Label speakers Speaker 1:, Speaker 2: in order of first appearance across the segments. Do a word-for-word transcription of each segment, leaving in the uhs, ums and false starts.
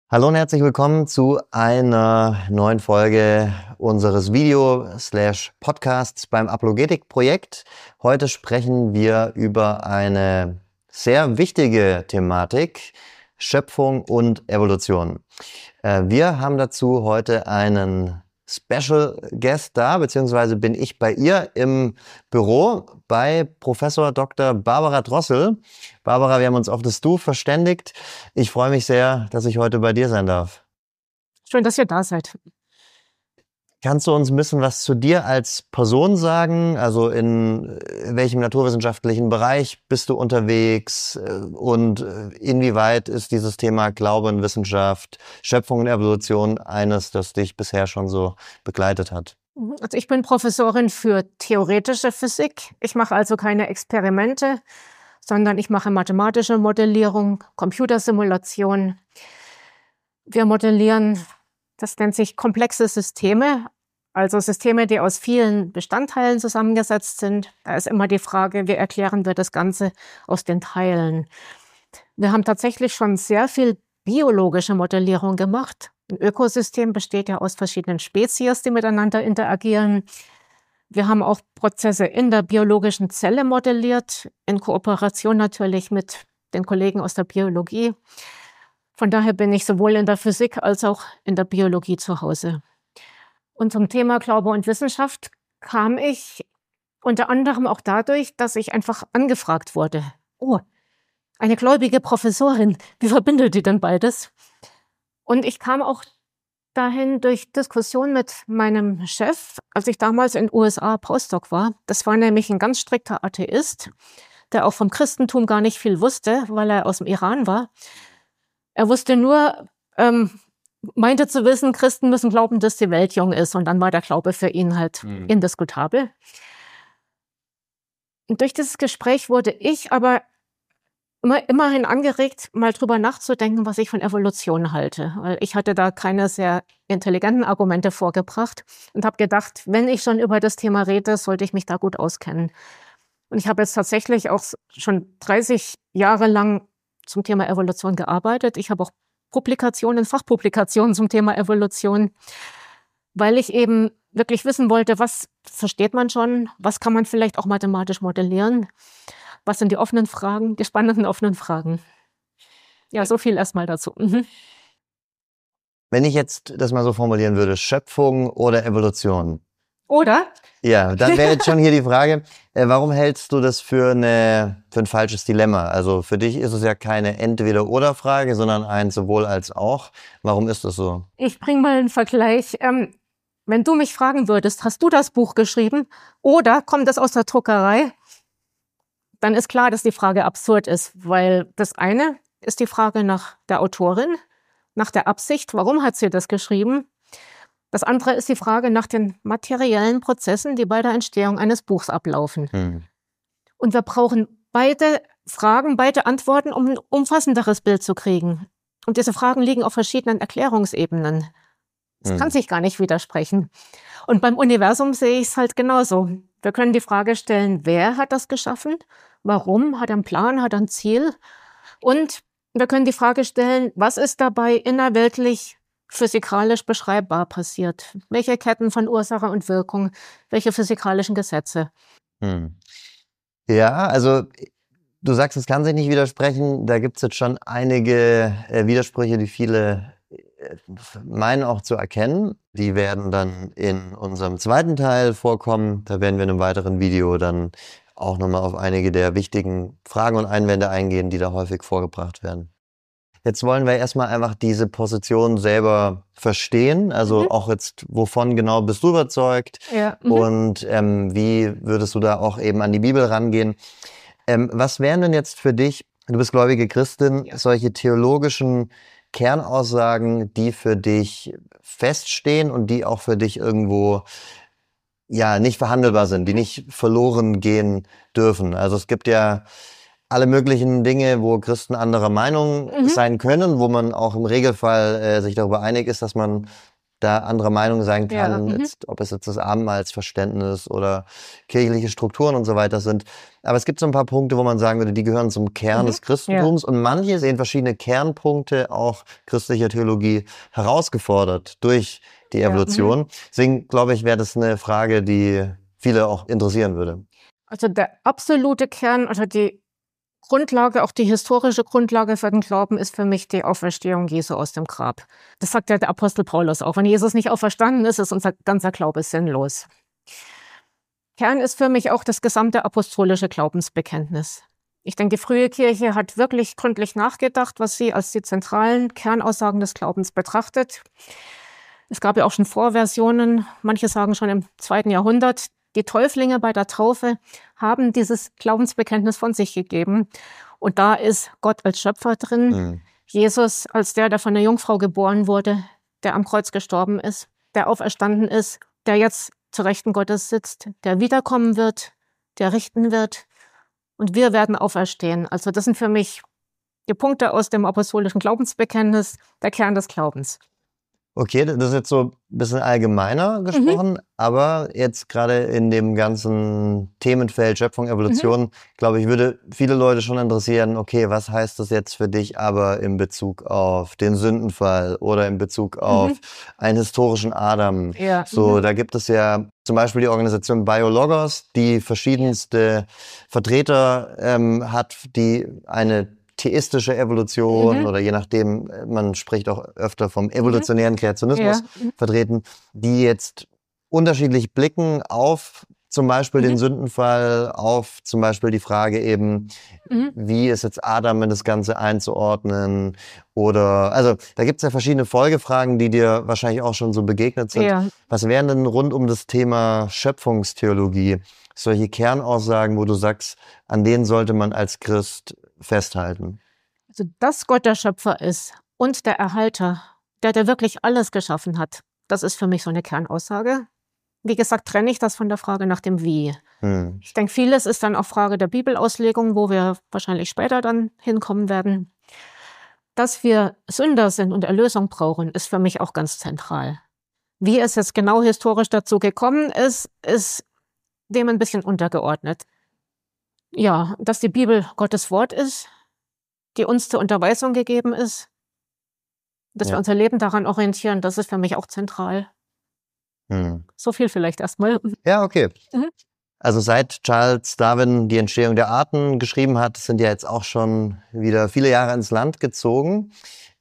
Speaker 1: Hallo und herzlich willkommen zu einer neuen Folge unseres Video-Podcasts beim Apologetik-Projekt. Heute sprechen wir über eine sehr wichtige Thematik, Schöpfung und Evolution. Wir haben dazu heute einen Special Guest da, beziehungsweise bin ich bei ihr im Büro bei Professor Doktor Barbara Drossel. Barbara, wir haben uns auf das Du verständigt. Ich freue mich sehr, dass ich heute bei dir sein darf.
Speaker 2: Schön, dass ihr da seid.
Speaker 1: Kannst du uns ein bisschen was zu dir als Person sagen? Also in welchem naturwissenschaftlichen Bereich bist du unterwegs und inwieweit ist dieses Thema Glaube und Wissenschaft, Schöpfung und Evolution eines, das dich bisher schon so begleitet hat?
Speaker 2: Also ich bin Professorin für theoretische Physik. Ich mache also keine Experimente, sondern ich mache mathematische Modellierung, Computersimulation. Wir modellieren, das nennt sich komplexe Systeme, also Systeme, die aus vielen Bestandteilen zusammengesetzt sind. Da ist immer die Frage, wie erklären wir das Ganze aus den Teilen? Wir haben tatsächlich schon sehr viel biologische Modellierung gemacht. Ein Ökosystem besteht ja aus verschiedenen Spezies, die miteinander interagieren. Wir haben auch Prozesse in der biologischen Zelle modelliert, in Kooperation natürlich mit den Kollegen aus der Biologie. Von daher bin ich sowohl in der Physik als auch in der Biologie zu Hause. Und zum Thema Glaube und Wissenschaft kam ich unter anderem auch dadurch, dass ich einfach angefragt wurde. Oh, eine gläubige Professorin, wie verbindet die denn beides? Und ich kam auch dahin durch Diskussion mit meinem Chef, als ich damals in den U S A Postdoc war. Das war nämlich ein ganz strikter Atheist, der auch vom Christentum gar nicht viel wusste, weil er aus dem Iran war. Er wusste nur, ähm, meinte zu wissen, Christen müssen glauben, dass die Welt jung ist. Und dann war der Glaube für ihn halt mhm. indiskutabel. Und durch dieses Gespräch wurde ich aber immer, immerhin angeregt, mal drüber nachzudenken, was ich von Evolution halte. Weil ich hatte da keine sehr intelligenten Argumente vorgebracht und habe gedacht, wenn ich schon über das Thema rede, sollte ich mich da gut auskennen. Und ich habe jetzt tatsächlich auch schon dreißig Jahre lang zum Thema Evolution gearbeitet. Ich habe auch Publikationen, Fachpublikationen zum Thema Evolution, weil ich eben wirklich wissen wollte, was versteht man schon, was kann man vielleicht auch mathematisch modellieren, was sind die offenen Fragen, die spannenden offenen Fragen. Ja, so viel erstmal dazu. Mhm.
Speaker 1: Wenn ich jetzt das mal so formulieren würde, Schöpfung oder Evolution?
Speaker 2: Oder?
Speaker 1: Ja, dann wäre jetzt schon hier die Frage, äh, warum hältst du das für, eine, für ein falsches Dilemma? Also für dich ist es ja keine Entweder-oder-Frage, sondern ein sowohl als auch. Warum ist das so?
Speaker 2: Ich bringe mal einen Vergleich. Ähm, wenn du mich fragen würdest, hast du das Buch geschrieben oder kommt das aus der Druckerei? Dann ist klar, dass die Frage absurd ist, weil das eine ist die Frage nach der Autorin, nach der Absicht, warum hat sie das geschrieben? Das andere ist die Frage nach den materiellen Prozessen, die bei der Entstehung eines Buchs ablaufen. Hm. Und wir brauchen beide Fragen, beide Antworten, um ein umfassenderes Bild zu kriegen. Und diese Fragen liegen auf verschiedenen Erklärungsebenen. Das hm. kann sich gar nicht widersprechen. Und beim Universum sehe ich es halt genauso. Wir können die Frage stellen, wer hat das geschaffen? Warum? Hat er einen Plan? Hat er ein Ziel? Und wir können die Frage stellen, was ist dabei innerweltlich physikalisch beschreibbar passiert? Welche Ketten von Ursache und Wirkung? Welche physikalischen Gesetze?
Speaker 1: Hm. Ja, also du sagst, es kann sich nicht widersprechen. Da gibt es jetzt schon einige äh, Widersprüche, die viele äh, meinen auch zu erkennen. Die werden dann in unserem zweiten Teil vorkommen. Da werden wir in einem weiteren Video dann auch nochmal auf einige der wichtigen Fragen und Einwände eingehen, die da häufig vorgebracht werden. Jetzt wollen wir erstmal einfach diese Position selber verstehen. Also mhm. auch jetzt, wovon genau bist du überzeugt?
Speaker 2: Ja. Mhm.
Speaker 1: Und ähm, wie würdest du da auch eben an die Bibel rangehen? Ähm, was wären denn jetzt für dich, du bist gläubige Christin, ja. solche theologischen Kernaussagen, die für dich feststehen und die auch für dich irgendwo ja nicht verhandelbar sind, die nicht verloren gehen dürfen? Also es gibt ja alle möglichen Dinge, wo Christen anderer Meinung mhm. sein können, wo man auch im Regelfall äh, sich darüber einig ist, dass man da anderer Meinung sein
Speaker 2: Ja,
Speaker 1: kann,
Speaker 2: mhm.
Speaker 1: jetzt, ob es jetzt das Abendmahlsverständnis oder kirchliche Strukturen und so weiter sind. Aber es gibt so ein paar Punkte, wo man sagen würde, die gehören zum Kern
Speaker 2: Mhm.
Speaker 1: des Christentums. Und manche sehen verschiedene Kernpunkte auch christlicher Theologie herausgefordert durch die
Speaker 2: Ja, mhm.
Speaker 1: Evolution. Deswegen glaube ich, wäre das eine Frage, die viele auch interessieren würde.
Speaker 2: Also der absolute Kern oder die Grundlage, auch die historische Grundlage für den Glauben ist für mich die Auferstehung Jesu aus dem Grab. Das sagt ja der Apostel Paulus auch. Wenn Jesus nicht auferstanden ist, ist unser ganzer Glaube sinnlos. Kern ist für mich auch das gesamte apostolische Glaubensbekenntnis. Ich denke, die frühe Kirche hat wirklich gründlich nachgedacht, was sie als die zentralen Kernaussagen des Glaubens betrachtet. Es gab ja auch schon Vorversionen, manche sagen schon im zweiten Jahrhundert. Die Täuflinge bei der Taufe haben dieses Glaubensbekenntnis von sich gegeben. Und da ist Gott als Schöpfer drin,
Speaker 1: Mhm.
Speaker 2: Jesus als der, der von der Jungfrau geboren wurde, der am Kreuz gestorben ist, der auferstanden ist, der jetzt zur Rechten Gottes sitzt, der wiederkommen wird, der richten wird. Und wir werden auferstehen. Also das sind für mich die Punkte aus dem apostolischen Glaubensbekenntnis, der Kern des Glaubens.
Speaker 1: Okay, das ist jetzt so ein bisschen allgemeiner gesprochen, mhm. aber jetzt gerade in dem ganzen Themenfeld Schöpfung, Evolution, mhm. glaube ich, würde viele Leute schon interessieren, okay, was heißt das jetzt für dich aber in Bezug auf den Sündenfall oder in Bezug auf mhm. einen historischen Adam?
Speaker 2: Ja.
Speaker 1: So,
Speaker 2: mhm.
Speaker 1: da gibt es ja zum Beispiel die Organisation Biologos, die verschiedenste Vertreter ähm, hat, die eine theistische Evolution mhm. oder je nachdem, man spricht auch öfter vom evolutionären Kreationismus
Speaker 2: ja.
Speaker 1: vertreten, die jetzt unterschiedlich blicken auf zum Beispiel mhm. den Sündenfall, auf zum Beispiel die Frage eben, mhm. wie ist jetzt Adam in das Ganze einzuordnen oder, also da gibt es ja verschiedene Folgefragen, die dir wahrscheinlich auch schon so begegnet sind.
Speaker 2: Ja.
Speaker 1: Was wären denn rund um das Thema Schöpfungstheologie solche Kernaussagen, wo du sagst, an denen sollte man als Christ festhalten?
Speaker 2: Also, dass Gott der Schöpfer ist und der Erhalter, der, der wirklich alles geschaffen hat, das ist für mich so eine Kernaussage. Wie gesagt, trenne ich das von der Frage nach dem Wie. Hm. Ich denke, vieles ist dann auch Frage der Bibelauslegung, wo wir wahrscheinlich später dann hinkommen werden. Dass wir Sünder sind und Erlösung brauchen, ist für mich auch ganz zentral. Wie es jetzt genau historisch dazu gekommen ist, ist dem ein bisschen untergeordnet. Ja, dass die Bibel Gottes Wort ist, die uns zur Unterweisung gegeben ist, dass ja. wir unser Leben daran orientieren, das ist für mich auch zentral. Hm. So viel vielleicht erstmal.
Speaker 1: Ja, okay. Mhm. Also seit Charles Darwin die Entstehung der Arten geschrieben hat, sind ja jetzt auch schon wieder viele Jahre ins Land gezogen.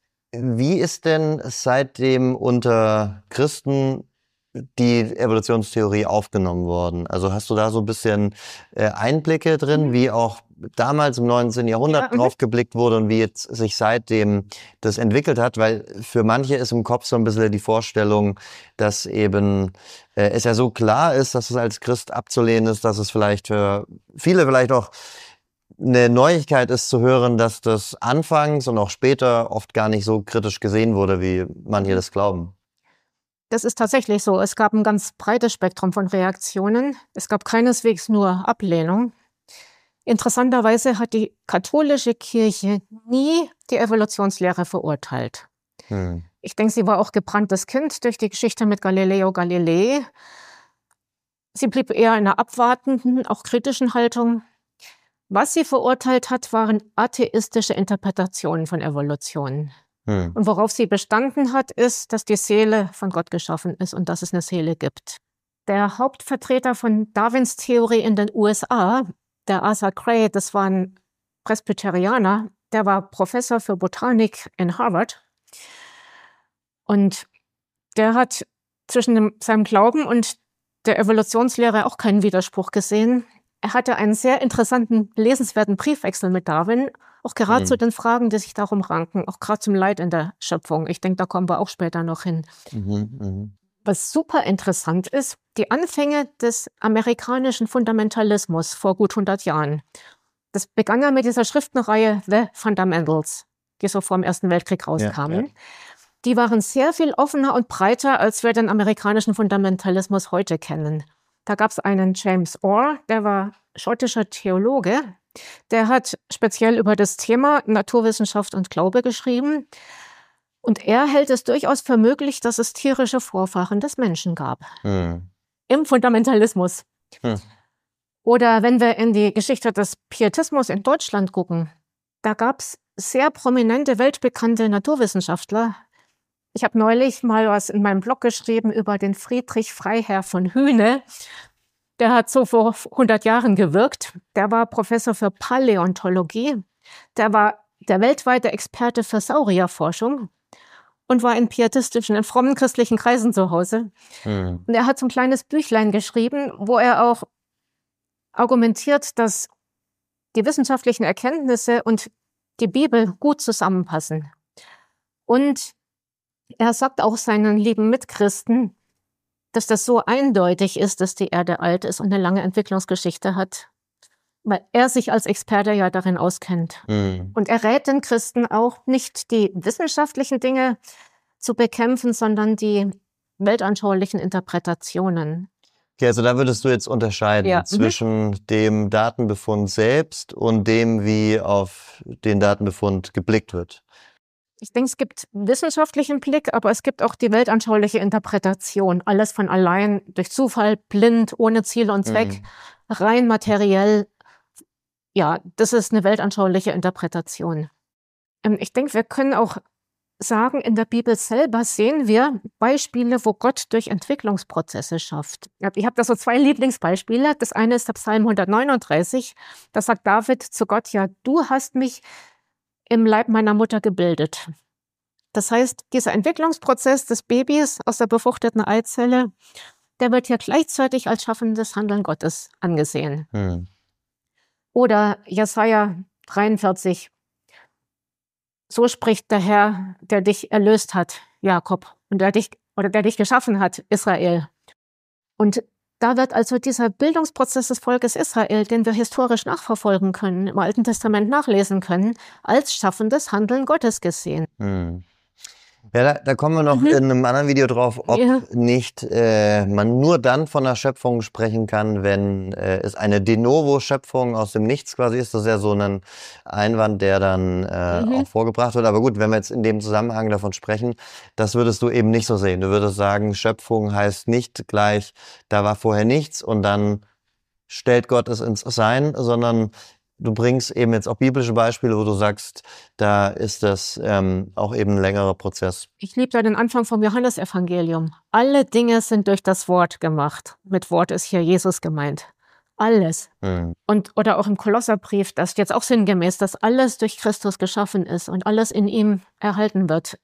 Speaker 1: Wie ist denn seitdem unter Christen die Evolutionstheorie aufgenommen worden? Also hast du da so ein bisschen äh, Einblicke drin, mhm. wie auch damals im neunzehnten Jahrhundert ja, drauf geblickt wurde und wie jetzt sich seitdem das entwickelt hat? Weil für manche ist im Kopf so ein bisschen die Vorstellung, dass eben äh, es ja so klar ist, dass es als Christ abzulehnen ist, dass es vielleicht für viele vielleicht auch eine Neuigkeit ist zu hören, dass das anfangs und auch später oft gar nicht so kritisch gesehen wurde, wie manche das glauben.
Speaker 2: Das ist tatsächlich so. Es gab ein ganz breites Spektrum von Reaktionen. Es gab keineswegs nur Ablehnung. Interessanterweise hat die katholische Kirche nie die Evolutionslehre verurteilt. Hm. Ich denke, sie war auch gebranntes Kind durch die Geschichte mit Galileo Galilei. Sie blieb eher in einer abwartenden, auch kritischen Haltung. Was sie verurteilt hat, waren atheistische Interpretationen von Evolution. Hm. Und worauf sie bestanden hat, ist, dass die Seele von Gott geschaffen ist und dass es eine Seele gibt. Der Hauptvertreter von Darwins Theorie in den U S A, der Arthur Gray, das war ein Presbyterianer, der war Professor für Botanik in Harvard. Und der hat zwischen dem, seinem Glauben und der Evolutionslehre auch keinen Widerspruch gesehen. Er hatte einen sehr interessanten, lesenswerten Briefwechsel mit Darwin, auch gerade mhm. zu den Fragen, die sich darum ranken, auch gerade zum Leid in der Schöpfung. Ich denke, da kommen wir auch später noch hin. Mhm, mh. Was super interessant ist, die Anfänge des amerikanischen Fundamentalismus vor gut hundert Jahren. Das begann ja mit dieser Schriftenreihe The Fundamentals, die so vor dem Ersten Weltkrieg rauskamen. Ja, ja. Die waren sehr viel offener und breiter, als wir den amerikanischen Fundamentalismus heute kennen. Da gab es einen James Orr, der war schottischer Theologe. Der hat speziell über das Thema Naturwissenschaft und Glaube geschrieben. Und er hält es durchaus für möglich, dass es tierische Vorfahren des Menschen gab.
Speaker 1: Hm.
Speaker 2: Im Fundamentalismus.
Speaker 1: Hm.
Speaker 2: Oder wenn wir in die Geschichte des Pietismus in Deutschland gucken, da gab es sehr prominente, weltbekannte Naturwissenschaftler. Ich habe neulich mal was in meinem Blog geschrieben über den Friedrich Freiherr von Hühne. Der hat so vor hundert Jahren gewirkt. Der war Professor für Paläontologie. Der war der weltweite Experte für Saurierforschung und war in pietistischen, in frommen christlichen Kreisen zu Hause.
Speaker 1: Hm.
Speaker 2: Und er hat so ein kleines Büchlein geschrieben, wo er auch argumentiert, dass die wissenschaftlichen Erkenntnisse und die Bibel gut zusammenpassen. Und er sagt auch seinen lieben Mitchristen, dass das so eindeutig ist, dass die Erde alt ist und eine lange Entwicklungsgeschichte hat, weil er sich als Experte ja darin auskennt.
Speaker 1: Hm.
Speaker 2: Und er rät den Christen auch, nicht die wissenschaftlichen Dinge zu bekämpfen, sondern die weltanschaulichen Interpretationen.
Speaker 1: Okay, also da würdest du jetzt unterscheiden
Speaker 2: Ja.
Speaker 1: zwischen mhm. dem Datenbefund selbst und dem, wie auf den Datenbefund geblickt wird.
Speaker 2: Ich denke, es gibt wissenschaftlichen Blick, aber es gibt auch die weltanschauliche Interpretation. Alles von allein, durch Zufall, blind, ohne Ziel und Zweck,
Speaker 1: Mhm.
Speaker 2: rein materiell. Ja, das ist eine weltanschauliche Interpretation. Ähm, Ich denke, wir können auch sagen, in der Bibel selber sehen wir Beispiele, wo Gott durch Entwicklungsprozesse schafft. Ja, ich habe da so zwei Lieblingsbeispiele. Das eine ist der Psalm hundertneununddreißig. Da sagt David zu Gott, ja, du hast mich im Leib meiner Mutter gebildet. Das heißt, dieser Entwicklungsprozess des Babys aus der befruchteten Eizelle, der wird hier gleichzeitig als schaffendes Handeln Gottes angesehen.
Speaker 1: Hm.
Speaker 2: Oder Jesaja dreiundvierzig. So spricht der Herr, der dich erlöst hat, Jakob, und der dich, oder der dich geschaffen hat, Israel. Und da wird also dieser Bildungsprozess des Volkes Israel, den wir historisch nachverfolgen können, im Alten Testament nachlesen können, als schaffendes Handeln Gottes gesehen.
Speaker 1: Hm. Ja, da, da kommen wir noch
Speaker 2: Mhm.
Speaker 1: in einem anderen Video drauf, ob
Speaker 2: Ja.
Speaker 1: nicht äh, man nur dann von der Schöpfung sprechen kann, wenn äh, es eine De Novo-Schöpfung aus dem Nichts quasi ist. Das ist ja so ein Einwand, der dann äh,
Speaker 2: Mhm.
Speaker 1: auch vorgebracht wird. Aber gut, wenn wir jetzt in dem Zusammenhang davon sprechen, das würdest du eben nicht so sehen. Du würdest sagen, Schöpfung heißt nicht gleich, da war vorher nichts und dann stellt Gott es ins Sein, sondern du bringst eben jetzt auch biblische Beispiele, wo du sagst, da ist das ähm, auch eben ein längerer Prozess.
Speaker 2: Ich liebe da den Anfang vom Johannesevangelium. Alle Dinge sind durch das Wort gemacht. Mit Wort ist hier Jesus gemeint. Alles.
Speaker 1: Hm.
Speaker 2: Und, oder auch im Kolosserbrief, das ist jetzt auch sinngemäß, dass alles durch Christus geschaffen ist und alles in ihm erhalten wird.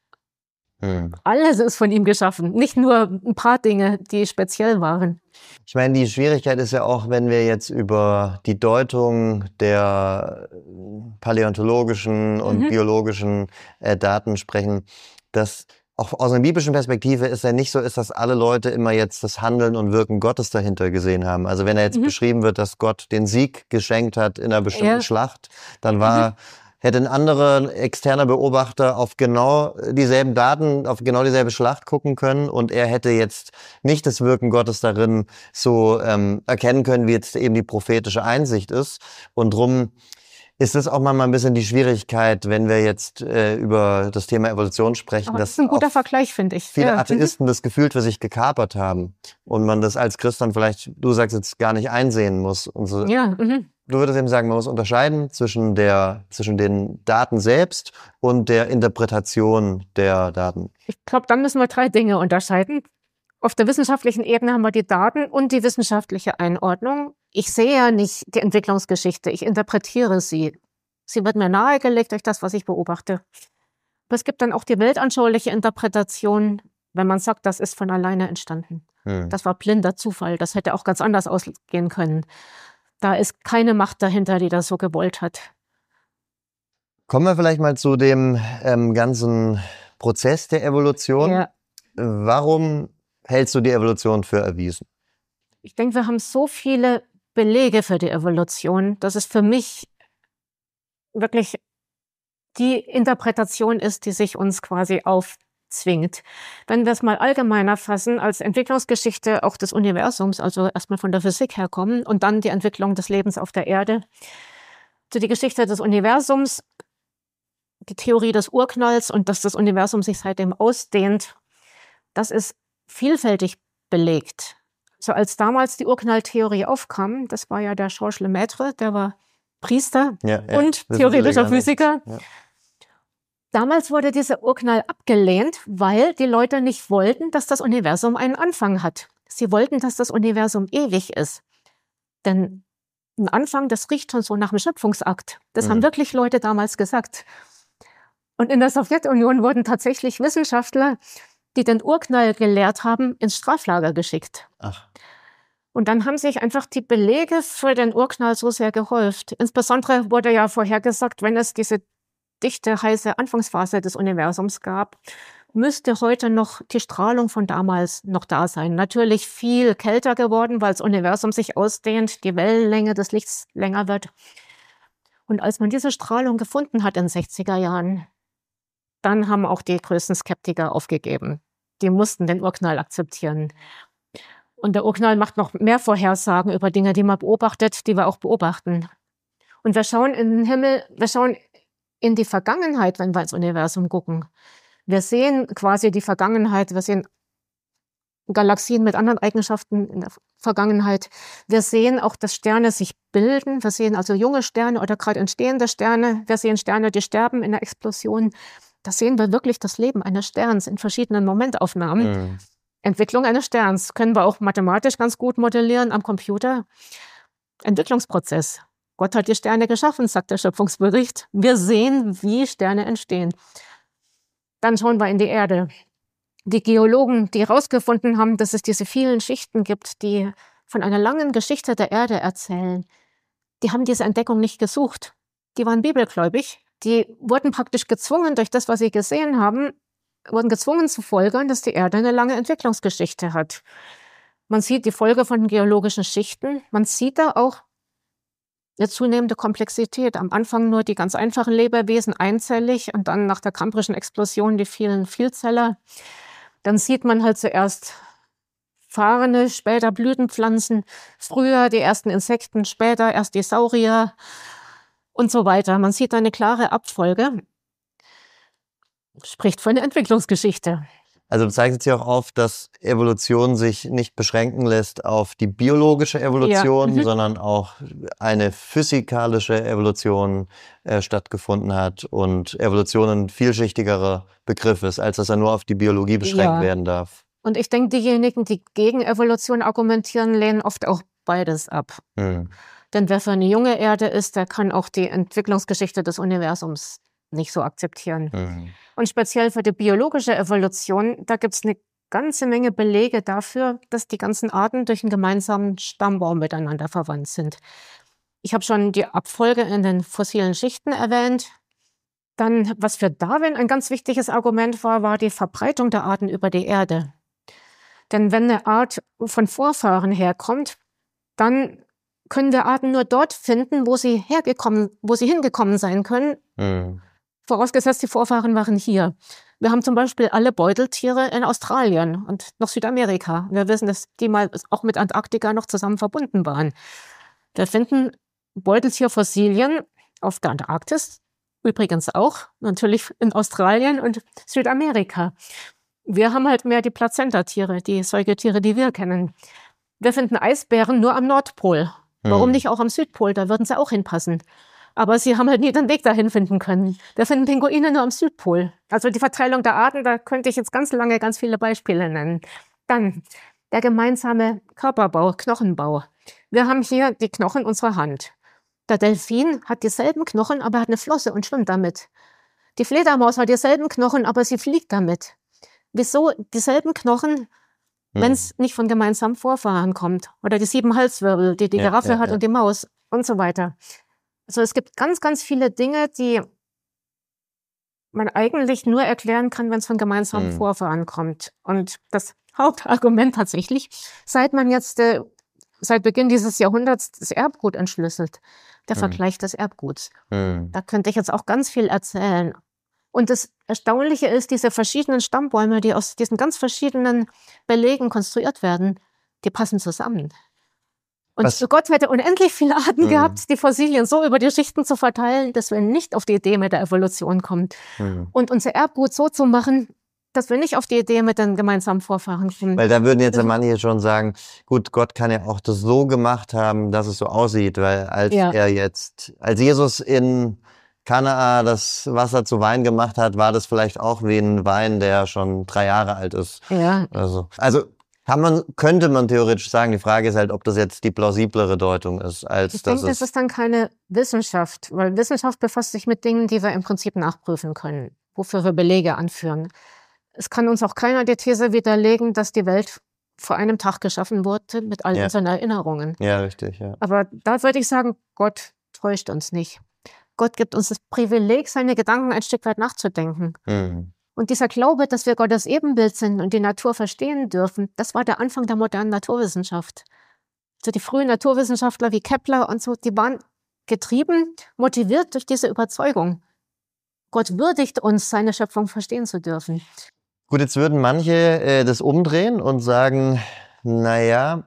Speaker 1: Hm.
Speaker 2: Alles ist von ihm geschaffen, nicht nur ein paar Dinge, die speziell waren.
Speaker 1: Ich meine, die Schwierigkeit ist ja auch, wenn wir jetzt über die Deutung der paläontologischen und
Speaker 2: Mhm.
Speaker 1: biologischen äh, Daten sprechen, dass auch aus einer biblischen Perspektive ist ja nicht so ist, dass alle Leute immer jetzt das Handeln und Wirken Gottes dahinter gesehen haben. Also wenn da jetzt
Speaker 2: Mhm.
Speaker 1: beschrieben wird, dass Gott den Sieg geschenkt hat in einer bestimmten
Speaker 2: Ja.
Speaker 1: Schlacht, dann war
Speaker 2: Mhm.
Speaker 1: hätte ein anderer externer Beobachter auf genau dieselben Daten, auf genau dieselbe Schlacht gucken können und er hätte jetzt nicht das Wirken Gottes darin so ähm, erkennen können, wie jetzt eben die prophetische Einsicht ist. Und drum ist es auch manchmal ein bisschen die Schwierigkeit, wenn wir jetzt äh, über das Thema Evolution sprechen,
Speaker 2: Aber das
Speaker 1: dass
Speaker 2: ist ein guter
Speaker 1: auch
Speaker 2: Vergleich, finde ich.
Speaker 1: viele
Speaker 2: Ja. Mhm.
Speaker 1: Atheisten das Gefühl für sich gekapert haben und man das als Christ dann vielleicht, du sagst jetzt, gar nicht einsehen muss. Und so.
Speaker 2: Ja, mhm.
Speaker 1: Du würdest eben sagen, man muss unterscheiden zwischen der, zwischen den Daten selbst und der Interpretation der Daten.
Speaker 2: Ich glaube, dann müssen wir drei Dinge unterscheiden. Auf der wissenschaftlichen Ebene haben wir die Daten und die wissenschaftliche Einordnung. Ich sehe ja nicht die Entwicklungsgeschichte, ich interpretiere sie. Sie wird mir nahegelegt durch das, was ich beobachte. Aber es gibt dann auch die weltanschauliche Interpretation, wenn man sagt, das ist von alleine entstanden.
Speaker 1: Hm.
Speaker 2: Das war blinder Zufall, das hätte auch ganz anders ausgehen können. Da ist keine Macht dahinter, die das so gewollt hat.
Speaker 1: Kommen wir vielleicht mal zu dem ähm, ganzen Prozess der Evolution.
Speaker 2: Ja.
Speaker 1: Warum hältst du die Evolution für erwiesen?
Speaker 2: Ich denke, wir haben so viele Belege für die Evolution, dass es für mich wirklich die Interpretation ist, die sich uns quasi aufzwingt. Wenn wir es mal allgemeiner fassen, als Entwicklungsgeschichte auch des Universums, also erstmal von der Physik herkommen und dann die Entwicklung des Lebens auf der Erde. So die Geschichte des Universums die Theorie des Urknalls und dass das Universum sich seitdem ausdehnt, das ist vielfältig belegt. So als damals die Urknalltheorie aufkam, das war ja der Georges Lemaitre, der war Priester
Speaker 1: ja, ja,
Speaker 2: und theoretischer Physiker.
Speaker 1: Ja.
Speaker 2: Damals wurde dieser Urknall abgelehnt, weil die Leute nicht wollten, dass das Universum einen Anfang hat. Sie wollten, dass das Universum ewig ist. Denn ein Anfang, das riecht schon so nach einem Schöpfungsakt. Das mhm. haben wirklich Leute damals gesagt. Und in der Sowjetunion wurden tatsächlich Wissenschaftler, die den Urknall gelehrt haben, ins Straflager geschickt.
Speaker 1: Ach.
Speaker 2: Und dann haben sich einfach die Belege für den Urknall so sehr gehäuft. Insbesondere wurde ja vorhergesagt, wenn es diese dichte, heiße Anfangsphase des Universums gab, müsste heute noch die Strahlung von damals noch da sein. Natürlich viel kälter geworden, weil das Universum sich ausdehnt, die Wellenlänge des Lichts länger wird. Und als man diese Strahlung gefunden hat in den sechziger Jahren, dann haben auch die größten Skeptiker aufgegeben. Die mussten den Urknall akzeptieren. Und der Urknall macht noch mehr Vorhersagen über Dinge, die man beobachtet, die wir auch beobachten. Und wir schauen in den Himmel, wir schauen in die Vergangenheit, wenn wir ins Universum gucken. Wir sehen quasi die Vergangenheit, wir sehen Galaxien mit anderen Eigenschaften in der Vergangenheit. Wir sehen auch, dass Sterne sich bilden. Wir sehen also junge Sterne oder gerade entstehende Sterne. Wir sehen Sterne, die sterben in der Explosion. Da sehen wir wirklich das Leben eines Sterns in verschiedenen Momentaufnahmen. Mhm. Entwicklung eines Sterns können wir auch mathematisch ganz gut modellieren am Computer. Entwicklungsprozess. Gott hat die Sterne geschaffen, sagt der Schöpfungsbericht. Wir sehen, wie Sterne entstehen. Dann schauen wir in die Erde. Die Geologen, die herausgefunden haben, dass es diese vielen Schichten gibt, die von einer langen Geschichte der Erde erzählen, die haben diese Entdeckung nicht gesucht. Die waren bibelgläubig. Die wurden praktisch gezwungen, durch das, was sie gesehen haben, wurden gezwungen zu folgern, dass die Erde eine lange Entwicklungsgeschichte hat. Man sieht die Folge von den geologischen Schichten. Man sieht da auch eine zunehmende Komplexität. Am Anfang nur die ganz einfachen Lebewesen einzellig und dann nach der Kambrischen Explosion die vielen Vielzeller. Dann sieht man halt zuerst Farne, später Blütenpflanzen, früher die ersten Insekten, später erst die Saurier und so weiter. Man sieht eine klare Abfolge. Spricht von der Entwicklungsgeschichte.
Speaker 1: Also zeigt sich auch auf, dass Evolution sich nicht beschränken lässt auf die biologische Evolution, ja. mhm. sondern auch eine physikalische Evolution äh, stattgefunden hat und Evolution ein vielschichtigerer Begriff ist, als dass er nur auf die Biologie beschränkt ja. werden darf.
Speaker 2: Und ich denke, diejenigen, die gegen Evolution argumentieren, lehnen oft auch beides ab. Hm. Denn wer für eine junge Erde ist, der kann auch die Entwicklungsgeschichte des Universums nicht so akzeptieren. Mhm. Und speziell für die biologische Evolution, da gibt es eine ganze Menge Belege dafür, dass die ganzen Arten durch einen gemeinsamen Stammbaum miteinander verwandt sind. Ich habe schon die Abfolge in den fossilen Schichten erwähnt. Dann, was für Darwin ein ganz wichtiges Argument war, war die Verbreitung der Arten über die Erde. Denn wenn eine Art von Vorfahren herkommt, dann können wir Arten nur dort finden, wo sie hergekommen, wo sie hingekommen sein können. Mhm. Vorausgesetzt, die Vorfahren waren hier. Wir haben zum Beispiel alle Beuteltiere in Australien und noch Südamerika. Wir wissen, dass die mal auch mit Antarktika noch zusammen verbunden waren. Wir finden Beuteltierfossilien auf der Antarktis, übrigens auch, natürlich in Australien und Südamerika. Wir haben halt mehr die Plazentatiere, die Säugetiere, die wir kennen. Wir finden Eisbären nur am Nordpol. Warum nicht auch am Südpol? Da würden sie auch hinpassen. Aber sie haben halt nie den Weg dahin finden können. Wir finden Pinguine nur am Südpol. Also die Verteilung der Arten, da könnte ich jetzt ganz lange ganz viele Beispiele nennen. Dann der gemeinsame Körperbau, Knochenbau. Wir haben hier die Knochen unserer Hand. Der Delfin hat dieselben Knochen, aber er hat eine Flosse und schwimmt damit. Die Fledermaus hat dieselben Knochen, aber sie fliegt damit. Wieso dieselben Knochen, hm. wenn es nicht von gemeinsamen Vorfahren kommt? Oder die sieben Halswirbel, die die ja, Giraffe ja, hat ja. und die Maus und so weiter. Also es gibt ganz, ganz viele Dinge, die man eigentlich nur erklären kann, wenn es von gemeinsamen hm. Vorfahren kommt. Und das Hauptargument tatsächlich, seit man jetzt äh, seit Beginn dieses Jahrhunderts das Erbgut entschlüsselt, der hm. Vergleich des Erbguts. Hm. Da könnte ich jetzt auch ganz viel erzählen. Und das Erstaunliche ist, diese verschiedenen Stammbäume, die aus diesen ganz verschiedenen Belegen konstruiert werden, die passen zusammen. Und
Speaker 1: Was?
Speaker 2: Gott hätte unendlich viele Arten
Speaker 1: Mhm.
Speaker 2: gehabt, die Fossilien so über die Schichten zu verteilen, dass wir nicht auf die Idee mit der Evolution kommen.
Speaker 1: Mhm.
Speaker 2: Und unser Erbgut so zu machen, dass wir nicht auf die Idee mit den gemeinsamen Vorfahren kommen.
Speaker 1: Weil da würden jetzt ja manche schon sagen, gut, Gott kann ja auch das so gemacht haben, dass es so aussieht, weil als
Speaker 2: Ja.
Speaker 1: er jetzt, als Jesus in Kanaa das Wasser zu Wein gemacht hat, war das vielleicht auch wie ein Wein, der schon drei Jahre alt ist.
Speaker 2: Ja,
Speaker 1: Also, also kann man, könnte man theoretisch sagen, die Frage ist halt, ob das jetzt die plausiblere Deutung ist, als
Speaker 2: ich
Speaker 1: dass
Speaker 2: denke, das
Speaker 1: es...
Speaker 2: ist dann keine Wissenschaft, weil Wissenschaft befasst sich mit Dingen, die wir im Prinzip nachprüfen können, wofür wir Belege anführen. Es kann uns auch keiner die These widerlegen, dass die Welt vor einem Tag geschaffen wurde mit all
Speaker 1: Ja.
Speaker 2: unseren Erinnerungen.
Speaker 1: Ja, richtig, ja.
Speaker 2: Aber da würde ich sagen, Gott täuscht uns nicht. Gott gibt uns das Privileg, seine Gedanken ein Stück weit nachzudenken.
Speaker 1: Mhm.
Speaker 2: Und dieser Glaube, dass wir Gottes Ebenbild sind und die Natur verstehen dürfen, das war der Anfang der modernen Naturwissenschaft. Also die frühen Naturwissenschaftler wie Kepler und so, die waren getrieben, motiviert durch diese Überzeugung. Gott würdigt uns, seine Schöpfung verstehen zu dürfen.
Speaker 1: Gut, jetzt würden manche äh, das umdrehen und sagen, naja,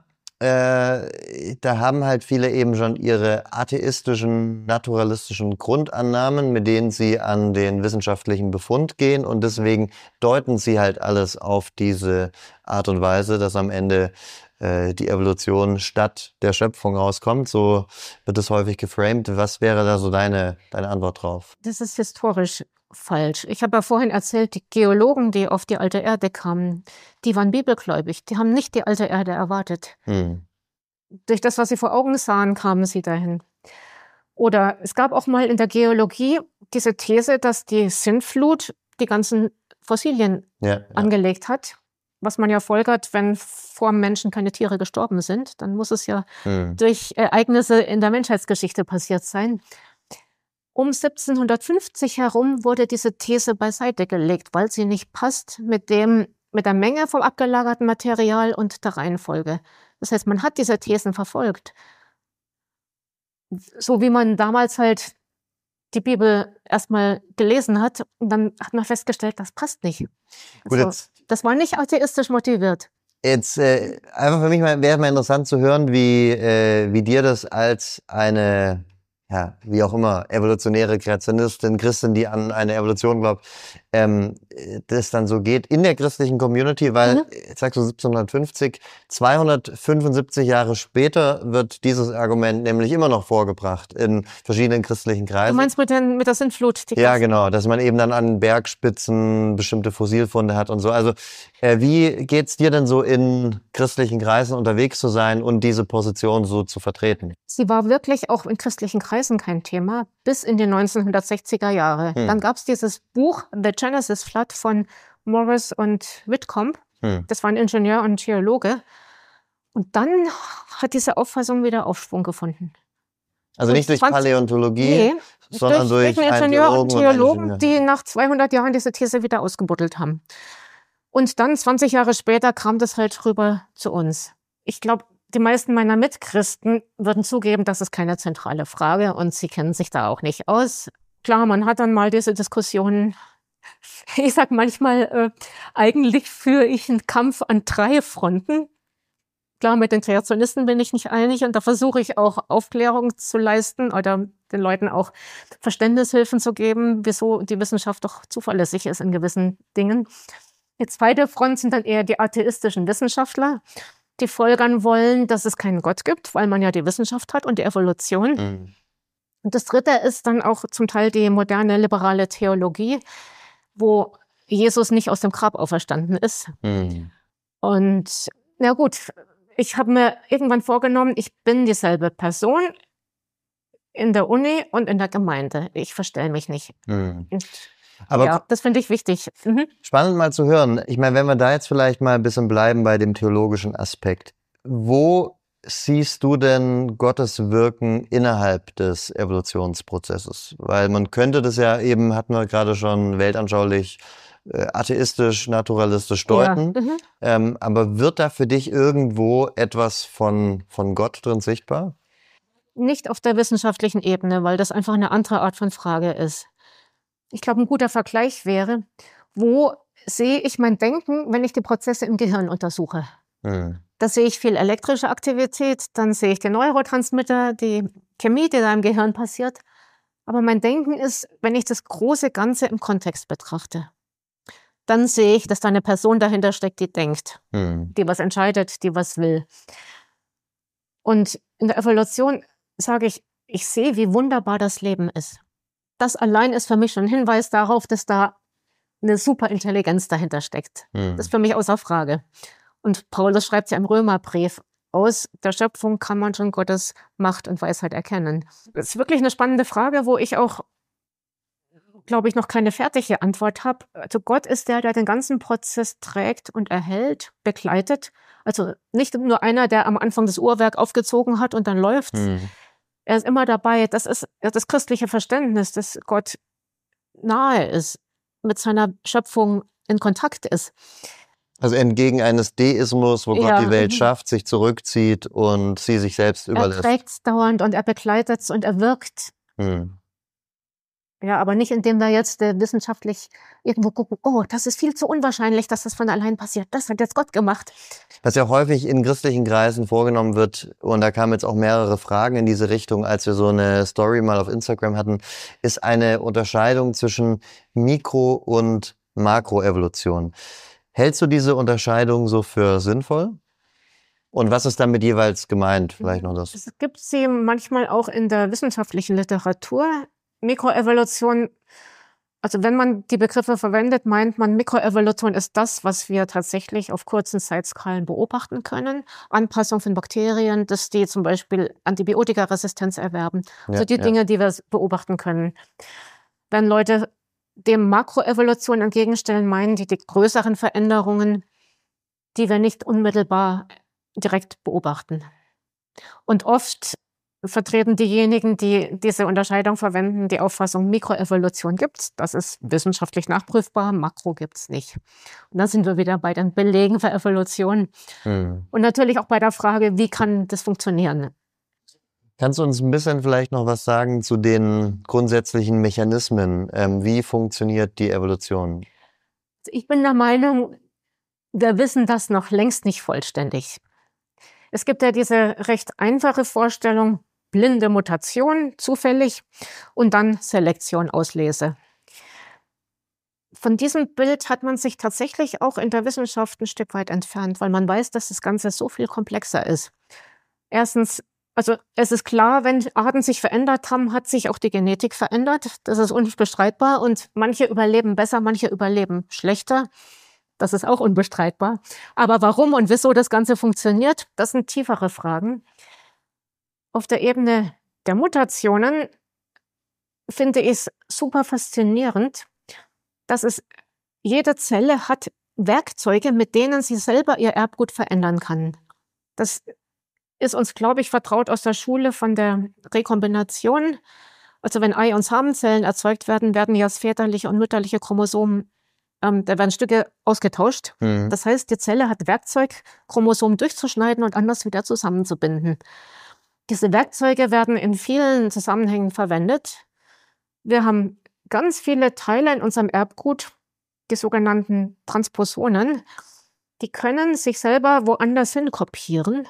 Speaker 1: äh, da haben halt viele eben schon ihre atheistischen, naturalistischen Grundannahmen, mit denen sie an den wissenschaftlichen Befund gehen, und deswegen deuten sie halt alles auf diese Art und Weise, dass am Ende äh, die Evolution statt der Schöpfung rauskommt. So wird es häufig geframed. Was wäre da so deine, deine Antwort drauf?
Speaker 2: Das ist historisch falsch. Ich habe ja vorhin erzählt, die Geologen, die auf die alte Erde kamen, die waren bibelgläubig. Die haben nicht die alte Erde erwartet.
Speaker 1: Hm.
Speaker 2: Durch das, was sie vor Augen sahen, kamen sie dahin. Oder es gab auch mal in der Geologie diese These, dass die Sintflut die ganzen Fossilien
Speaker 1: Ja, ja.
Speaker 2: angelegt hat. Was man ja folgert, wenn vor dem Menschen keine Tiere gestorben sind, dann muss es ja
Speaker 1: Hm.
Speaker 2: durch Ereignisse in der Menschheitsgeschichte passiert sein. Um siebzehnhundertfünfzig herum wurde diese These beiseite gelegt, weil sie nicht passt mit dem, mit der Menge vom abgelagerten Material und der Reihenfolge. Das heißt, man hat diese Thesen verfolgt. So wie man damals halt die Bibel erstmal gelesen hat, und dann hat man festgestellt, das passt nicht.
Speaker 1: Gut,
Speaker 2: Also,
Speaker 1: jetzt,
Speaker 2: das war nicht atheistisch motiviert.
Speaker 1: jetzt äh, einfach für mich mal, wäre mal interessant zu hören, wie, äh, wie dir das als eine, ja, wie auch immer, evolutionäre Kreationistin, Christin, die an eine Evolution glaubt, ähm, das dann so geht in der christlichen Community, weil,
Speaker 2: Mhm.
Speaker 1: jetzt sagst du siebzehnhundertfünfzig, zweihundertfünfundsiebzig Jahre später wird dieses Argument nämlich immer noch vorgebracht in verschiedenen christlichen
Speaker 2: Du
Speaker 1: Kreisen.
Speaker 2: meinst mit, den, mit der Sintflut? Die
Speaker 1: Ja,
Speaker 2: gab's-
Speaker 1: genau, dass man eben dann an Bergspitzen bestimmte Fossilfunde hat und so. Also äh, wie geht's dir denn so in christlichen Kreisen unterwegs zu sein und diese Position so zu vertreten?
Speaker 2: Sie war wirklich auch in christlichen Kreisen kein Thema, bis in die neunzehnhundertsechziger Jahre.
Speaker 1: Hm.
Speaker 2: Dann gab es dieses Buch The Genesis Flood von Morris und Whitcomb.
Speaker 1: Hm.
Speaker 2: Das war ein Ingenieur und Theologe. Und dann hat diese Auffassung wieder Aufschwung gefunden.
Speaker 1: Also
Speaker 2: Und
Speaker 1: nicht durch
Speaker 2: zwanzig
Speaker 1: Paläontologie,
Speaker 2: Nee,
Speaker 1: sondern durch,
Speaker 2: durch einen
Speaker 1: einen
Speaker 2: Ingenieur und
Speaker 1: Theologen und einen
Speaker 2: Theologen,
Speaker 1: Ingenieur.
Speaker 2: die nach zweihundert Jahren diese These wieder ausgebuddelt haben. Und dann, zwanzig Jahre später, kam das halt rüber zu uns. Ich glaube, die meisten meiner Mitchristen würden zugeben, das ist keine zentrale Frage und sie kennen sich da auch nicht aus. Klar, man hat dann mal diese Diskussionen. Ich sag manchmal, äh, eigentlich führe ich einen Kampf an drei Fronten. Klar, mit den Kreationisten bin ich nicht einig und da versuche ich auch Aufklärung zu leisten oder den Leuten auch Verständnishilfen zu geben, wieso die Wissenschaft doch zuverlässig ist in gewissen Dingen. Die zweite Front sind dann eher die atheistischen Wissenschaftler, die folgern wollen, dass es keinen Gott gibt, weil man ja die Wissenschaft hat und die Evolution.
Speaker 1: Hm.
Speaker 2: Und das dritte ist dann auch zum Teil die moderne liberale Theologie, wo Jesus nicht aus dem Grab auferstanden ist.
Speaker 1: Hm.
Speaker 2: Und na gut, ich habe mir irgendwann vorgenommen, ich bin dieselbe Person in der Uni und in der Gemeinde. Ich verstelle mich nicht.
Speaker 1: Hm.
Speaker 2: Und
Speaker 1: Aber
Speaker 2: ja, das finde ich wichtig. Mhm.
Speaker 1: spannend mal zu hören. Ich meine, wenn wir da jetzt vielleicht mal ein bisschen bleiben bei dem theologischen Aspekt. Wo siehst du denn Gottes Wirken innerhalb des Evolutionsprozesses? Weil man könnte das ja eben, hatten wir gerade schon, weltanschaulich, äh, atheistisch, naturalistisch deuten.
Speaker 2: Ja. Mhm.
Speaker 1: Ähm, aber wird da für dich irgendwo etwas von, von Gott drin sichtbar?
Speaker 2: Nicht auf der wissenschaftlichen Ebene, weil das einfach eine andere Art von Frage ist. Ich glaube, ein guter Vergleich wäre, wo sehe ich mein Denken, wenn ich die Prozesse im Gehirn untersuche?
Speaker 1: Hm.
Speaker 2: Da sehe ich viel elektrische Aktivität, dann sehe ich die Neurotransmitter, die Chemie, die da im Gehirn passiert. Aber mein Denken ist, wenn ich das große Ganze im Kontext betrachte, dann sehe ich, dass da eine Person dahinter steckt, die denkt, hm. die was entscheidet, die was will. Und in der Evolution sage ich, ich sehe, wie wunderbar das Leben ist. Das allein ist für mich schon ein Hinweis darauf, dass da eine Superintelligenz dahinter steckt. Hm. Das ist für mich außer Frage. Und Paulus schreibt ja im Römerbrief, aus der Schöpfung kann man schon Gottes Macht und Weisheit erkennen. Das ist wirklich eine spannende Frage, wo ich auch, glaube ich, noch keine fertige Antwort habe. Also Gott ist der, der den ganzen Prozess trägt und erhält, begleitet. Also nicht nur einer, der am Anfang das Uhrwerk aufgezogen hat und dann läuft. Hm. Er ist immer dabei. Das ist das christliche Verständnis, dass Gott nahe ist, mit seiner Schöpfung in Kontakt ist.
Speaker 1: Also entgegen eines Deismus, wo Gott ja. die Welt schafft, sich zurückzieht und sie sich selbst überlässt.
Speaker 2: Er trägt es dauernd und er begleitet es und er wirkt. Hm. Ja, aber nicht, indem wir jetzt äh, wissenschaftlich irgendwo gucken, oh, das ist viel zu unwahrscheinlich, dass das von allein passiert. Das hat jetzt Gott gemacht.
Speaker 1: Was ja häufig in christlichen Kreisen vorgenommen wird, und da kamen jetzt auch mehrere Fragen in diese Richtung, als wir so eine Story mal auf Instagram hatten, ist eine Unterscheidung zwischen Mikro- und Makroevolution. Hältst du diese Unterscheidung so für sinnvoll? Und was ist damit jeweils gemeint? Vielleicht noch das.
Speaker 2: Es gibt sie manchmal auch in der wissenschaftlichen Literatur. Mikroevolution, also wenn man die Begriffe verwendet, meint man, Mikroevolution ist das, was wir tatsächlich auf kurzen Zeitskalen beobachten können. Anpassung von Bakterien, dass die zum Beispiel Antibiotikaresistenz erwerben. Also ja, die ja. Dinge, die wir beobachten können. Wenn Leute dem Makroevolution entgegenstellen, meinen die die größeren Veränderungen, die wir nicht unmittelbar direkt beobachten. Und oft vertreten diejenigen, die diese Unterscheidung verwenden, die Auffassung, Mikroevolution gibt's. Das ist wissenschaftlich nachprüfbar, Makro gibt's nicht. Und dann sind wir wieder bei den Belegen für Evolution. Hm. Und natürlich auch bei der Frage, wie kann das funktionieren?
Speaker 1: Kannst du uns ein bisschen vielleicht noch was sagen zu den grundsätzlichen Mechanismen? Ähm, wie funktioniert die Evolution?
Speaker 2: Ich bin der Meinung, wir wissen das noch längst nicht vollständig. Es gibt ja diese recht einfache Vorstellung, blinde Mutation, zufällig, und dann Selektion, Auslese. Von diesem Bild hat man sich tatsächlich auch in der Wissenschaft ein Stück weit entfernt, weil man weiß, dass das Ganze so viel komplexer ist. Erstens, also es ist klar, wenn Arten sich verändert haben, hat sich auch die Genetik verändert. Das ist unbestreitbar. Und manche überleben besser, manche überleben schlechter. Das ist auch unbestreitbar. Aber warum und wieso das Ganze funktioniert, das sind tiefere Fragen. Auf der Ebene der Mutationen finde ich es super faszinierend, dass es jede Zelle hat Werkzeuge, mit denen sie selber ihr Erbgut verändern kann. Das ist uns, glaube ich, vertraut aus der Schule von der Rekombination. Also wenn Ei- und Samenzellen erzeugt werden, werden ja das väterliche und mütterliche Chromosom, ähm, da werden Stücke ausgetauscht. Mhm. Das heißt, die Zelle hat Werkzeug, Chromosomen durchzuschneiden und anders wieder zusammenzubinden. Diese Werkzeuge werden in vielen Zusammenhängen verwendet. Wir haben ganz viele Teile in unserem Erbgut, die sogenannten Transposonen, die können sich selber woanders hin kopieren.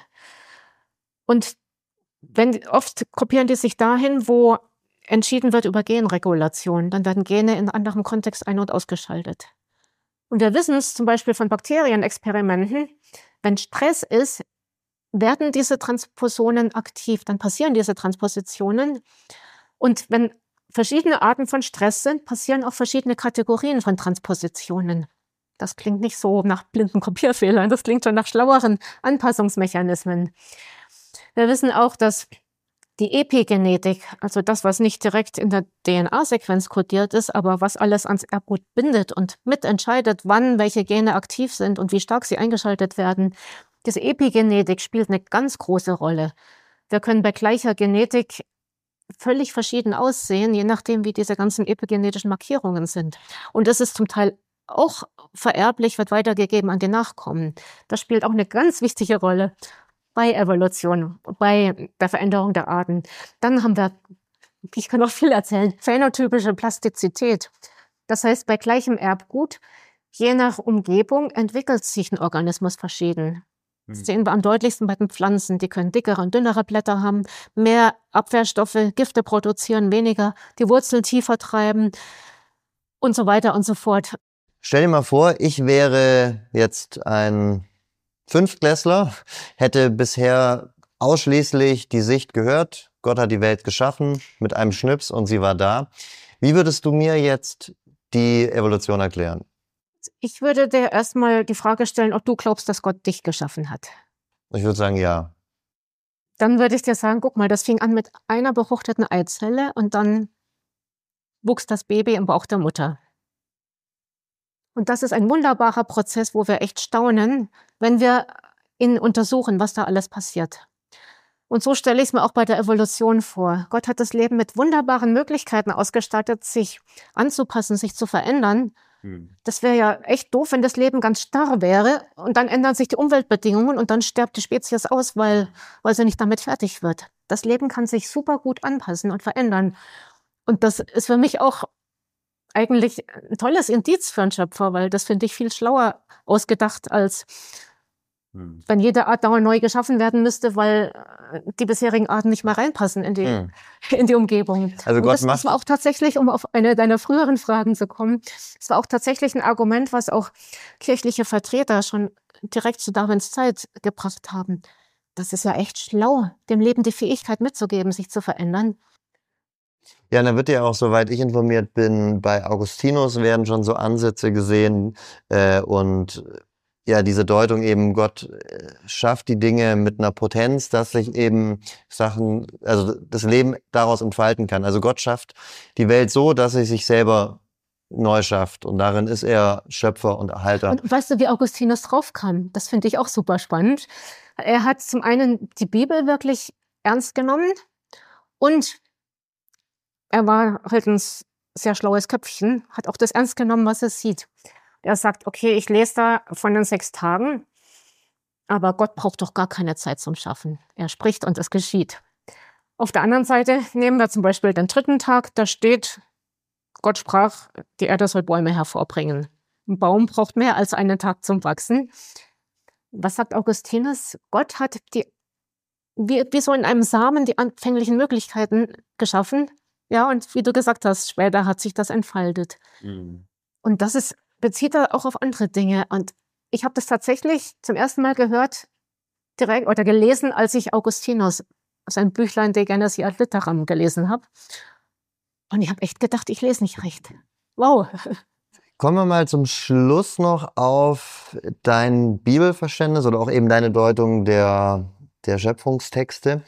Speaker 2: Und wenn, oft kopieren die sich dahin, wo entschieden wird über Genregulation. Dann werden Gene in anderem Kontext ein- und ausgeschaltet. Und wir wissen es zum Beispiel von Bakterienexperimenten, wenn Stress ist, werden diese Transposonen aktiv, dann passieren diese Transpositionen. Und wenn verschiedene Arten von Stress sind, passieren auch verschiedene Kategorien von Transpositionen. Das klingt nicht so nach blinden Kopierfehlern, das klingt schon nach schlaueren Anpassungsmechanismen. Wir wissen auch, dass die Epigenetik, also das, was nicht direkt in der D N A-Sequenz kodiert ist, aber was alles ans Erbgut bindet und mitentscheidet, wann welche Gene aktiv sind und wie stark sie eingeschaltet werden, diese Epigenetik spielt eine ganz große Rolle. Wir können bei gleicher Genetik völlig verschieden aussehen, je nachdem, wie diese ganzen epigenetischen Markierungen sind. Und das ist zum Teil auch vererblich, wird weitergegeben an die Nachkommen. Das spielt auch eine ganz wichtige Rolle bei Evolution, bei der Veränderung der Arten. Dann haben wir, ich kann auch viel erzählen, phänotypische Plastizität. Das heißt, bei gleichem Erbgut, je nach Umgebung, entwickelt sich ein Organismus verschieden. Das sehen wir am deutlichsten bei den Pflanzen. Die können dickere und dünnere Blätter haben, mehr Abwehrstoffe, Gifte produzieren, weniger, die Wurzeln tiefer treiben und so weiter und so fort.
Speaker 1: Stell dir mal vor, ich wäre jetzt ein Fünftklässler, hätte bisher ausschließlich die Sicht gehört, Gott hat die Welt geschaffen mit einem Schnips und sie war da. Wie würdest du mir jetzt die Evolution erklären?
Speaker 2: Ich würde dir erstmal die Frage stellen, ob du glaubst, dass Gott dich geschaffen hat.
Speaker 1: Ich würde sagen, ja.
Speaker 2: Dann würde ich dir sagen, guck mal, das fing an mit einer befruchteten Eizelle und dann wuchs das Baby im Bauch der Mutter. Und das ist ein wunderbarer Prozess, wo wir echt staunen, wenn wir ihn untersuchen, was da alles passiert. Und so stelle ich es mir auch bei der Evolution vor. Gott hat das Leben mit wunderbaren Möglichkeiten ausgestattet, sich anzupassen, sich zu verändern. Das wäre ja echt doof, wenn das Leben ganz starr wäre und dann ändern sich die Umweltbedingungen und dann stirbt die Spezies aus, weil, weil sie nicht damit fertig wird. Das Leben kann sich super gut anpassen und verändern. Und das ist für mich auch eigentlich ein tolles Indiz für einen Schöpfer, weil das finde ich viel schlauer ausgedacht, als hm. wenn jede Art dauernd neu geschaffen werden müsste, weil die bisherigen Arten nicht mehr reinpassen in die, hm. in die Umgebung.
Speaker 1: Also
Speaker 2: und
Speaker 1: Gott
Speaker 2: das,
Speaker 1: macht
Speaker 2: das war auch tatsächlich, um auf eine deiner früheren Fragen zu kommen, das war auch tatsächlich ein Argument, was auch kirchliche Vertreter schon direkt zu Darwins Zeit gebracht haben. Das ist ja echt schlau, dem Leben die Fähigkeit mitzugeben, sich zu verändern.
Speaker 1: Ja, da wird ja auch, soweit ich informiert bin, bei Augustinus werden schon so Ansätze gesehen äh, und ja, diese Deutung eben, Gott äh, schafft die Dinge mit einer Potenz, dass sich eben Sachen, also das Leben daraus entfalten kann. Also Gott schafft die Welt so, dass sie sich selber neu schafft und darin ist er Schöpfer und Erhalter.
Speaker 2: Und weißt du, wie Augustinus draufkam? Das finde ich auch super spannend. Er hat zum einen die Bibel wirklich ernst genommen und er war halt ein sehr schlaues Köpfchen, hat auch das ernst genommen, was er sieht. Er sagt, okay, ich lese da von den sechs Tagen, aber Gott braucht doch gar keine Zeit zum Schaffen. Er spricht und es geschieht. Auf der anderen Seite nehmen wir zum Beispiel den dritten Tag, da steht, Gott sprach, die Erde soll Bäume hervorbringen. Ein Baum braucht mehr als einen Tag zum Wachsen. Was sagt Augustinus? Gott hat die, wie, wie so in einem Samen die anfänglichen Möglichkeiten geschaffen. Ja, und wie du gesagt hast, später hat sich das entfaltet. Mhm. Und das ist, bezieht er auch auf andere Dinge. Und ich habe das tatsächlich zum ersten Mal gehört, direkt oder gelesen, als ich Augustinus sein Büchlein De Genesis ad Litteram gelesen habe. Und ich habe echt gedacht, ich lese nicht recht. Wow.
Speaker 1: Kommen wir mal zum Schluss noch auf dein Bibelverständnis oder auch eben deine Deutung der, der Schöpfungstexte.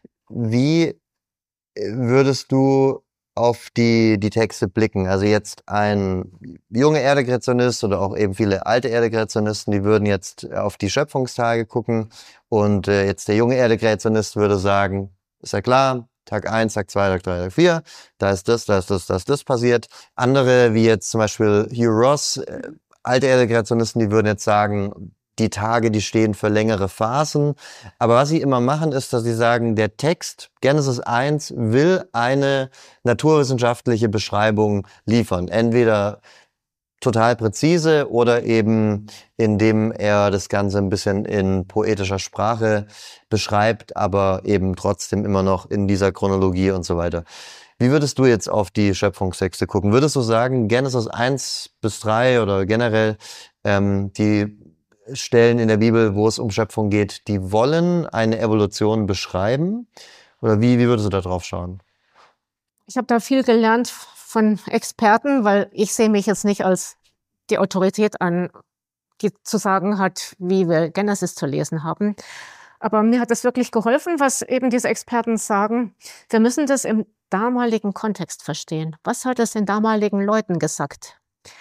Speaker 1: Wie würdest du auf die, die Texte blicken? Also jetzt ein junger Erdekreationist oder auch eben viele alte Erdekreationisten, die würden jetzt auf die Schöpfungstage gucken und äh, jetzt der junge Erdekreationist würde sagen, ist ja klar, Tag eins, Tag zwei, Tag drei, Tag vier, da ist das, da ist das, da ist das passiert. Andere, wie jetzt zum Beispiel Hugh Ross, äh, alte Erdekreationisten, die würden jetzt sagen, die Tage, die stehen für längere Phasen. Aber was sie immer machen, ist, dass sie sagen, der Text, Genesis eins, will eine naturwissenschaftliche Beschreibung liefern. Entweder total präzise oder eben indem er das Ganze ein bisschen in poetischer Sprache beschreibt, aber eben trotzdem immer noch in dieser Chronologie und so weiter. Wie würdest du jetzt auf die Schöpfungstexte gucken? Würdest du sagen, Genesis eins bis drei oder generell ähm, die Stellen in der Bibel, wo es um Schöpfung geht, die wollen eine Evolution beschreiben? Oder wie, wie würdest du da drauf schauen?
Speaker 2: Ich habe da viel gelernt von Experten, weil ich sehe mich jetzt nicht als die Autorität an, die zu sagen hat, wie wir Genesis zu lesen haben. Aber mir hat es wirklich geholfen, was eben diese Experten sagen. Wir müssen das im damaligen Kontext verstehen. Was hat es den damaligen Leuten gesagt?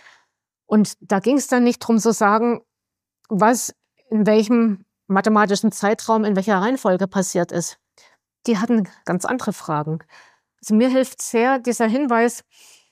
Speaker 2: Und da ging es dann nicht darum zu sagen, was in welchem mathematischen Zeitraum, in welcher Reihenfolge passiert ist. Die hatten ganz andere Fragen. Also mir hilft sehr dieser Hinweis,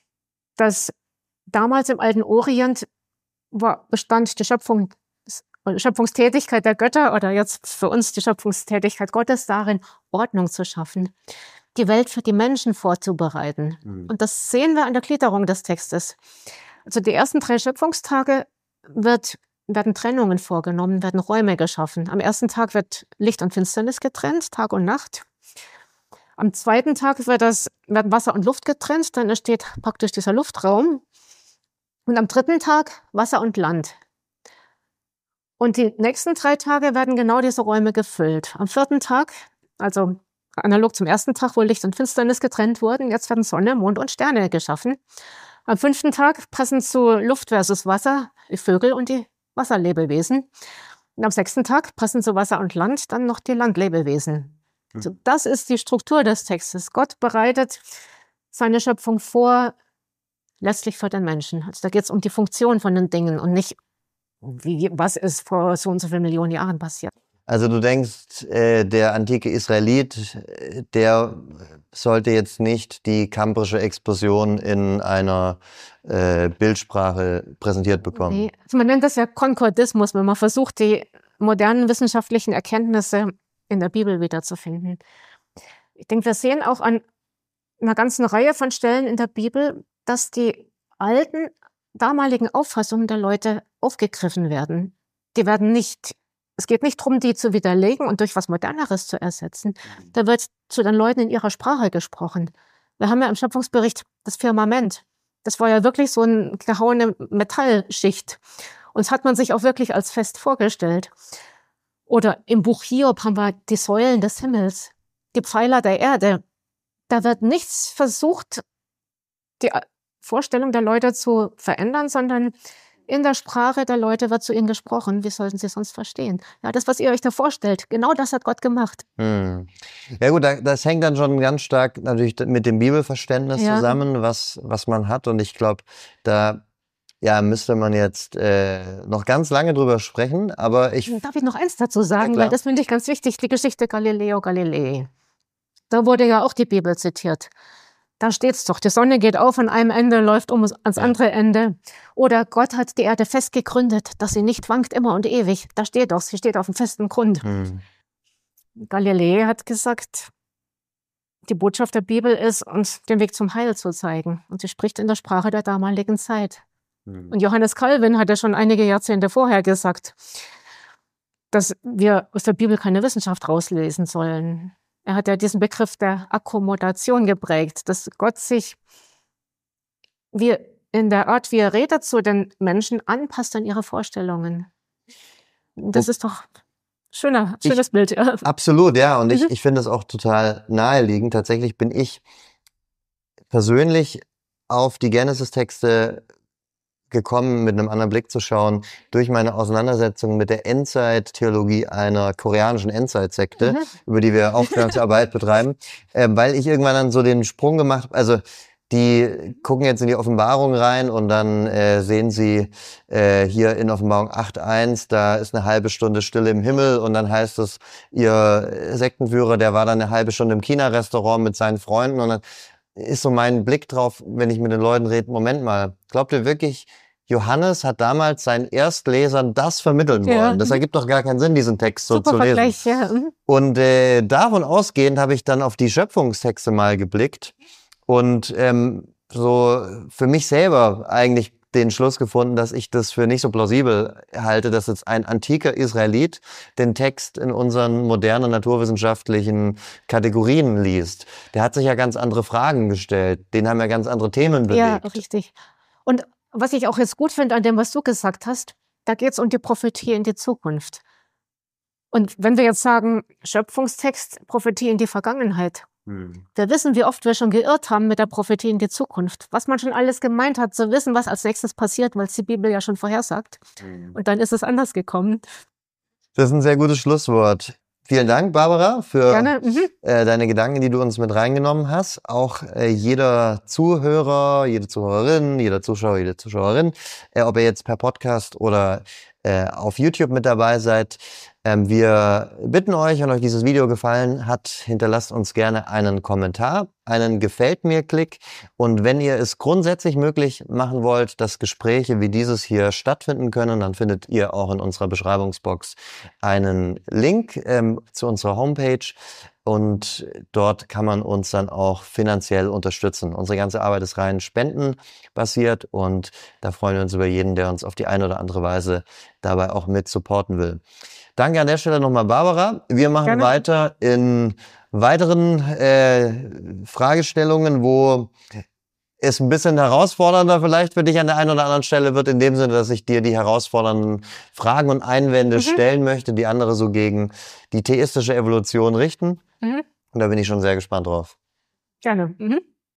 Speaker 2: dass damals im alten Orient war, bestand die Schöpfung, Schöpfungstätigkeit der Götter oder jetzt für uns die Schöpfungstätigkeit Gottes darin, Ordnung zu schaffen, die Welt für die Menschen vorzubereiten. Mhm. Und das sehen wir an der Gliederung des Textes. Also die ersten drei Schöpfungstage wird werden Trennungen vorgenommen, werden Räume geschaffen. Am ersten Tag wird Licht und Finsternis getrennt, Tag und Nacht. Am zweiten Tag wird das, werden Wasser und Luft getrennt, dann entsteht praktisch dieser Luftraum. Und am dritten Tag Wasser und Land. Und die nächsten drei Tage werden genau diese Räume gefüllt. Am vierten Tag, also analog zum ersten Tag, wo Licht und Finsternis getrennt wurden, jetzt werden Sonne, Mond und Sterne geschaffen. Am fünften Tag passen zu Luft versus Wasser die Vögel und die Wasserlebewesen. Und am sechsten Tag passen zu Wasser und Land dann noch die Landlebewesen. Also das ist die Struktur des Textes. Gott bereitet seine Schöpfung vor, letztlich für den Menschen. Also da geht es um die Funktion von den Dingen und nicht, wie, was ist vor so und so vielen Millionen Jahren passiert.
Speaker 1: Also du denkst, äh, der antike Israelit, der sollte jetzt nicht die kambrische Explosion in einer äh, Bildsprache präsentiert bekommen?
Speaker 2: Nee. Also man nennt das ja Konkordismus, wenn man versucht, die modernen wissenschaftlichen Erkenntnisse in der Bibel wiederzufinden. Ich denke, wir sehen auch an einer ganzen Reihe von Stellen in der Bibel, dass die alten, damaligen Auffassungen der Leute aufgegriffen werden. Die werden nicht, es geht nicht darum, die zu widerlegen und durch was Moderneres zu ersetzen. Da wird zu den Leuten in ihrer Sprache gesprochen. Wir haben ja im Schöpfungsbericht das Firmament. Das war ja wirklich so eine gehauene Metallschicht. Und das hat man sich auch wirklich als fest vorgestellt. Oder im Buch Hiob haben wir die Säulen des Himmels, die Pfeiler der Erde. Da wird nichts versucht, die Vorstellung der Leute zu verändern, sondern in der Sprache der Leute wird zu ihnen gesprochen. Wie sollten sie sonst verstehen? Ja, das, was ihr euch da vorstellt, genau das hat Gott gemacht.
Speaker 1: Hm. Ja gut, das hängt dann schon ganz stark natürlich mit dem Bibelverständnis
Speaker 2: ja.
Speaker 1: zusammen, was, was man hat. Und ich glaube, da ja, müsste man jetzt äh, noch ganz lange drüber sprechen, aber ich...
Speaker 2: Darf ich noch eins dazu sagen,
Speaker 1: ja,
Speaker 2: weil das finde ich ganz wichtig, die Geschichte Galileo Galilei. Da wurde ja auch die Bibel zitiert. Da steht's doch, die Sonne geht auf an einem Ende, läuft um ans
Speaker 1: ja.
Speaker 2: andere Ende. Oder Gott hat die Erde fest gegründet, dass sie nicht wankt immer und ewig. Da steht doch, sie steht auf einem festen Grund. Hm. Galilei hat gesagt, die Botschaft der Bibel ist, uns den Weg zum Heil zu zeigen. Und sie spricht in der Sprache der damaligen Zeit. Und Johannes Calvin hat ja schon einige Jahrzehnte vorher gesagt, dass wir aus der Bibel keine Wissenschaft rauslesen sollen. Er hat ja diesen Begriff der Akkommodation geprägt, dass Gott sich wie in der Art, wie er redet, zu den Menschen anpasst an ihre Vorstellungen. Das ist doch schöner, schönes
Speaker 1: ich,
Speaker 2: Bild. Ja.
Speaker 1: Absolut, ja. Und ich, ich finde es auch total naheliegend. Tatsächlich bin ich persönlich auf die Genesis-Texte gekommen, mit einem anderen Blick zu schauen, durch meine Auseinandersetzung mit der Endzeit-Theologie einer koreanischen Endzeitsekte, mhm. über die wir Aufklärungsarbeit betreiben, äh, weil ich irgendwann dann so den Sprung gemacht habe, also die gucken jetzt in die Offenbarung rein und dann äh, sehen sie äh, hier in Offenbarung acht eins, da ist eine halbe Stunde Stille im Himmel und dann heißt es, ihr Sektenführer, der war dann eine halbe Stunde im China-Restaurant mit seinen Freunden und dann ist so mein Blick drauf, wenn ich mit den Leuten rede, Moment mal, glaubt ihr wirklich, Johannes hat damals seinen Erstlesern das vermitteln wollen? Ja. Das ergibt doch gar keinen Sinn, diesen Text so
Speaker 2: Super
Speaker 1: zu lesen.
Speaker 2: Vergleich, ja.
Speaker 1: Und äh, davon ausgehend habe ich dann auf die Schöpfungstexte mal geblickt und ähm, so für mich selber eigentlich den Schluss gefunden, dass ich das für nicht so plausibel halte, dass jetzt ein antiker Israelit den Text in unseren modernen naturwissenschaftlichen Kategorien liest. Der hat sich ja ganz andere Fragen gestellt. Den haben ja ganz andere Themen bewegt.
Speaker 2: Ja, richtig. Und was ich auch jetzt gut finde an dem, was du gesagt hast, da geht es um die Prophetie in die Zukunft. Und wenn wir jetzt sagen, Schöpfungstext, Prophetie in die Vergangenheit, hm. wir wissen, wie oft wir schon geirrt haben mit der Prophetie in die Zukunft. Was man schon alles gemeint hat, zu wissen, was als nächstes passiert, weil es die Bibel ja schon vorhersagt. Hm. Und dann ist es anders gekommen.
Speaker 1: Das ist ein sehr gutes Schlusswort. Vielen Dank, Barbara, für mhm. äh, deine Gedanken, die du uns mit reingenommen hast. Auch äh, jeder Zuhörer, jede Zuhörerin, jeder Zuschauer, jede Zuschauerin, äh, ob ihr jetzt per Podcast oder äh, auf YouTube mit dabei seid, Ähm, wir bitten euch, wenn euch dieses Video gefallen hat, hinterlasst uns gerne einen Kommentar, einen Gefällt mir-Klick. Und wenn ihr es grundsätzlich möglich machen wollt, dass Gespräche wie dieses hier stattfinden können, dann findet ihr auch in unserer Beschreibungsbox einen Link ähm, zu unserer Homepage. Und dort kann man uns dann auch finanziell unterstützen. Unsere ganze Arbeit ist rein spendenbasiert und da freuen wir uns über jeden, der uns auf die eine oder andere Weise dabei auch mit supporten will. Danke an der Stelle nochmal, Barbara. Wir machen
Speaker 2: Gerne.
Speaker 1: weiter in weiteren äh, Fragestellungen, wo es ein bisschen herausfordernder vielleicht für dich an der einen oder anderen Stelle wird, in dem Sinne, dass ich dir die herausfordernden Fragen und Einwände
Speaker 2: Mhm.
Speaker 1: stellen möchte, die andere so gegen die theistische Evolution richten.
Speaker 2: Mhm.
Speaker 1: Und da bin ich schon sehr gespannt drauf.
Speaker 2: Gerne. Mhm.